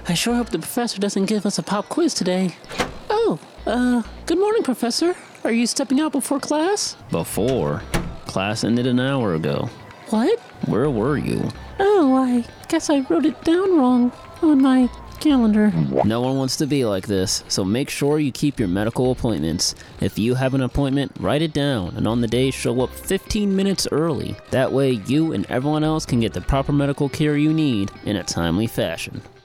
I sure hope the professor doesn't give us a pop quiz today. Oh, good morning, Professor. Are you stepping out before class? Before? Class ended an hour ago. What? Where were you? Oh, I guess I wrote it down wrong on my calendar. No one wants to be like this, so make sure you keep your medical appointments. If you have an appointment, write it down, and on the day show up 15 minutes early. That way you and everyone else can get the proper medical care you need in a timely fashion.